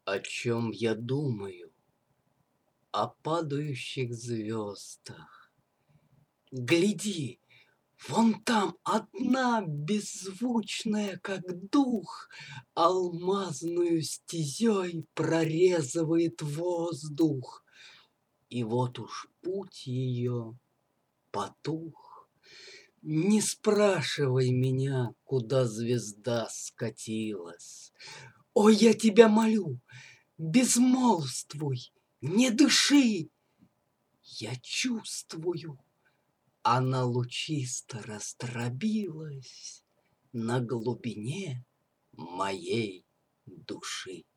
О чем я думаю? О падающих звездах. Гляди, вон там одна, беззвучная, как дух, алмазную стезей прорезывает воздух. И вот уж путь ее потух. Не спрашивай меня, куда звезда скатилась. О, я тебя молю, безмолвствуй, не дыши. Я чувствую, она лучисто растробилась на глубине моей души.